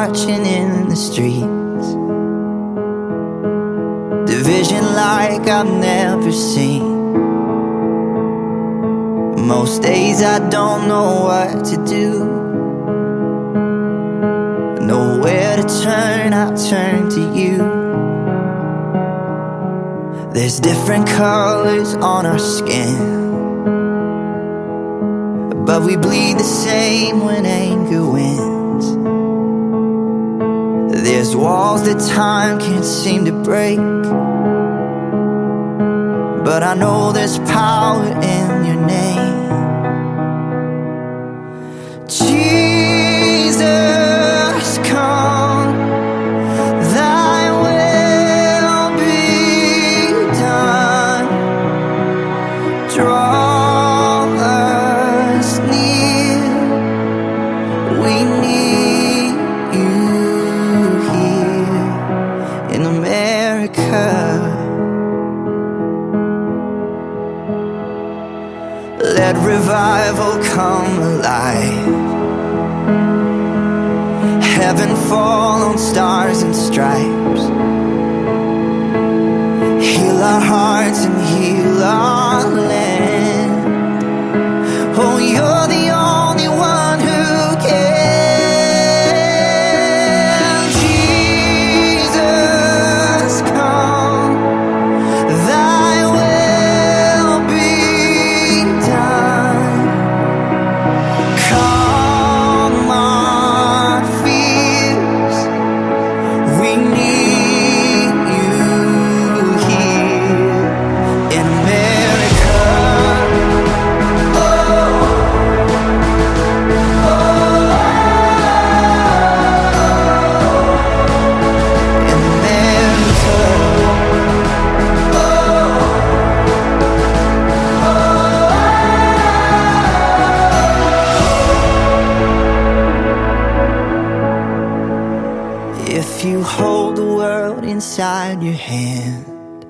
marching in the streets. Division like I've never seen. Most days I don't know what to do. Nowhere to turn, I turn to you. There's different colors on our skin, but we bleed the same when anger wins. There's walls that time can't seem to break, but I know there's power in your name. Jesus, come, thy will be done. Draw us near, we need you here in America. Let revival come alive. Heaven fall on stars and stripes. Heal our hearts and heal our land. Oh, you're the only one who can. Jesus, come, thy will be done. Calm our fears, we need you here in America. In America. If you hold the world inside your hand,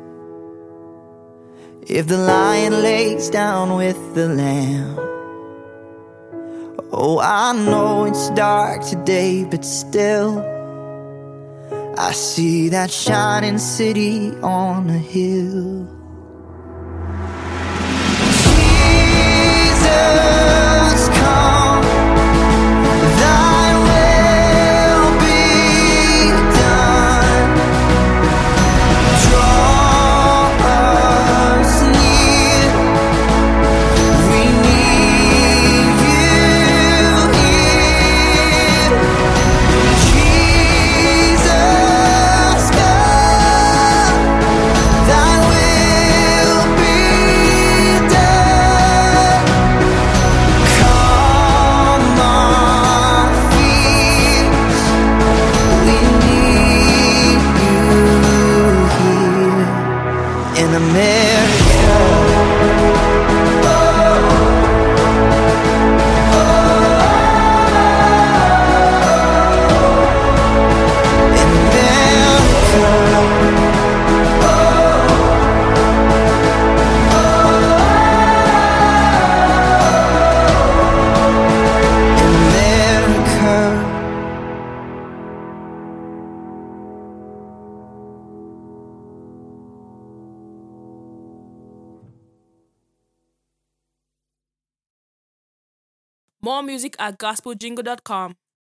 if the lion lays down with the lamb, oh, I know it's dark today, but still I see that shining city on a hill. Jesus, come, thy will be done. Draw us near, we need you here. Jesus, come, thy will be done. Calm our fears, we need you here in America. In America. More music at gospeljingle.com.